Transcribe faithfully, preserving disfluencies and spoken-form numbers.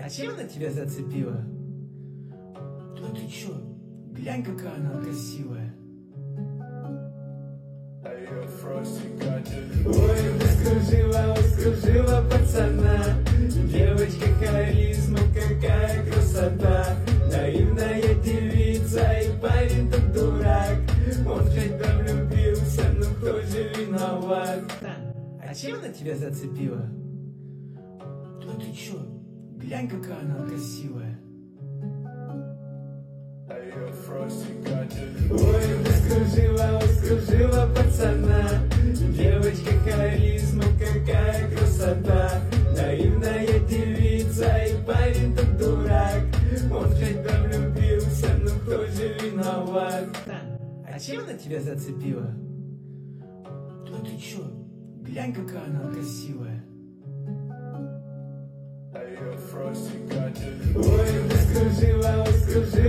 чем она тебя зацепила? Да ты чё? Глянь, какая она красивая. Ой, раскружила, раскружила пацана. Девочка харизма, какая красота. Наивная девица и парень-то дурак. Он в тебя влюбился, ну кто же виноват? А чем она тебя зацепила? Да ты чё? Глянь, какая она красивая. Ой, раскружила, раскружила пацана. Девочка харизма, какая красота. Наивная девица и парень-то дурак. Он в тебя влюбился, ну кто же виноват? А чем она тебя зацепила? Да ты чё? Глянь, какая она красивая. Ой, раскружила, раскружила